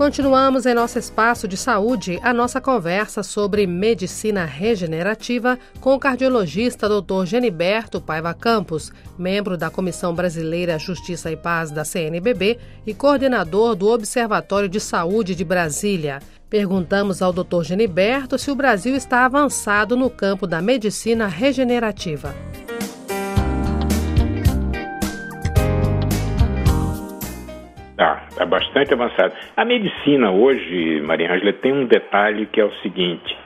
Continuamos em nosso espaço de saúde a nossa conversa sobre medicina regenerativa com o cardiologista Dr. Geniberto Paiva Campos, membro da Comissão Brasileira Justiça e Paz da CNBB e coordenador do Observatório de Saúde de Brasília. Perguntamos ao Dr. Geniberto se o Brasil está avançado no campo da medicina regenerativa. Está bastante avançado. A medicina hoje, Maria Ângela, tem um detalhe que é o seguinte: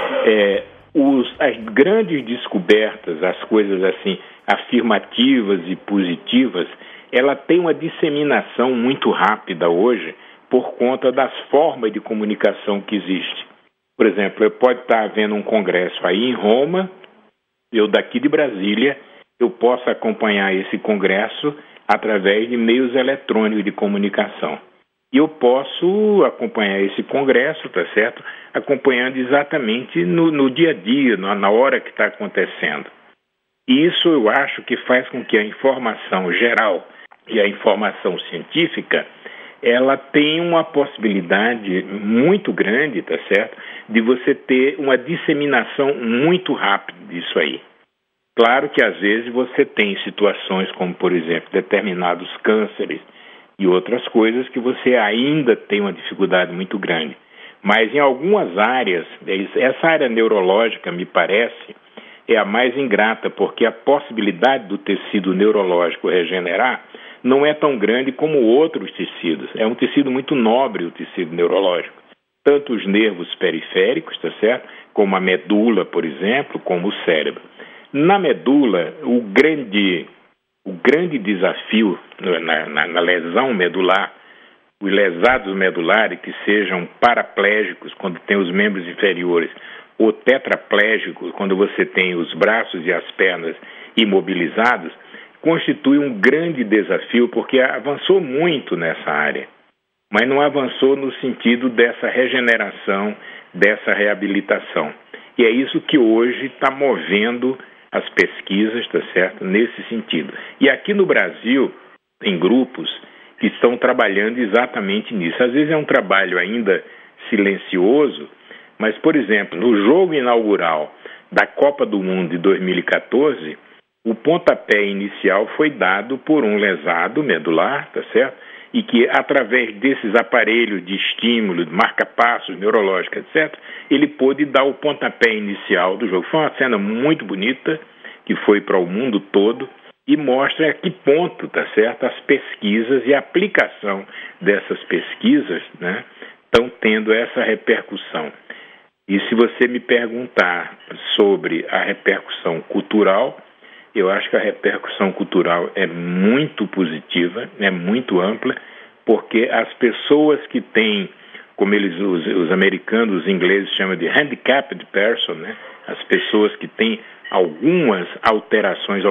as grandes descobertas, as coisas assim afirmativas e positivas, ela tem uma disseminação muito rápida hoje por conta das formas de comunicação que existe. Por exemplo, pode estar havendo um congresso aí em Roma, eu daqui de Brasília, eu posso acompanhar esse congresso através de meios eletrônicos de comunicação. E eu posso acompanhar esse congresso, tá certo? Acompanhando exatamente no dia a dia, na hora que está acontecendo. E isso eu acho que faz com que a informação geral e a informação científica, ela tenha uma possibilidade muito grande, tá certo? De você ter uma disseminação muito rápida disso aí. Claro que às vezes você tem situações como, por exemplo, determinados cânceres e outras coisas que você ainda tem uma dificuldade muito grande. Mas em algumas áreas, essa área neurológica, me parece, é a mais ingrata, porque a possibilidade do tecido neurológico regenerar não é tão grande como outros tecidos. É um tecido muito nobre, o tecido neurológico. Tanto os nervos periféricos, tá certo? Como a medula, por exemplo, como o cérebro. Na medula, o grande desafio na lesão medular, os lesados medulares que sejam paraplégicos quando tem os membros inferiores ou tetraplégicos quando você tem os braços e as pernas imobilizados, constitui um grande desafio porque avançou muito nessa área, mas não avançou no sentido dessa regeneração, dessa reabilitação. E é isso que hoje está movendo as pesquisas, tá certo, nesse sentido. E aqui no Brasil, tem grupos que estão trabalhando exatamente nisso. Às vezes é um trabalho ainda silencioso, mas, por exemplo, no jogo inaugural da Copa do Mundo de 2014, o pontapé inicial foi dado por um lesado medular, tá certo? E que, através desses aparelhos de estímulo, de marca-passos neurológicos, etc., ele pôde dar o pontapé inicial do jogo. Foi uma cena muito bonita, que foi para o mundo todo, e mostra a que ponto, tá certo, as pesquisas e a aplicação dessas pesquisas, né, estão tendo essa repercussão. E se você me perguntar sobre a repercussão cultural, eu acho que a repercussão cultural é muito positiva, é muito ampla, porque as pessoas que têm, como os americanos, os ingleses chamam de handicapped person, né? As pessoas que têm algumas alterações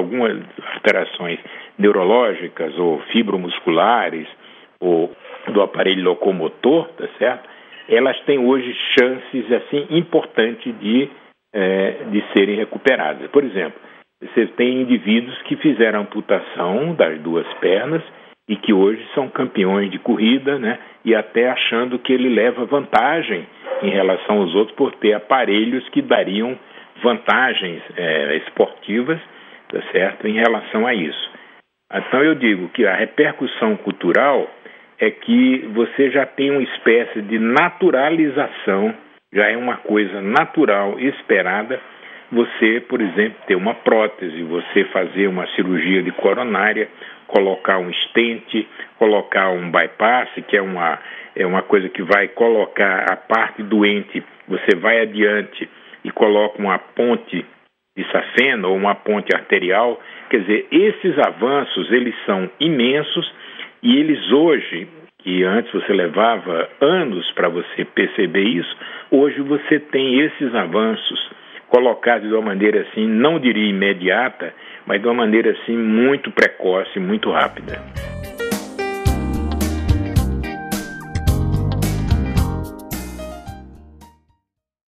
neurológicas ou fibromusculares ou do aparelho locomotor, tá certo? Elas têm hoje chances assim importantes de serem recuperadas. Por exemplo, você tem indivíduos que fizeram amputação das duas pernas e que hoje são campeões de corrida, né? E até achando que ele leva vantagem em relação aos outros por ter aparelhos que dariam vantagens esportivas, tá certo? Em relação a isso. Então eu digo que a repercussão cultural é que você já tem uma espécie de naturalização, já é uma coisa natural, esperada, você, por exemplo, ter uma prótese, você fazer uma cirurgia de coronária, colocar um stent, colocar um bypass, que é uma coisa que vai colocar a parte doente, você vai adiante e coloca uma ponte de safena ou uma ponte arterial. Quer dizer, esses avanços, eles são imensos e eles hoje, que antes você levava anos para você perceber isso, hoje você tem esses avanços colocados de uma maneira assim, não diria imediata, mas de uma maneira assim muito precoce, muito rápida.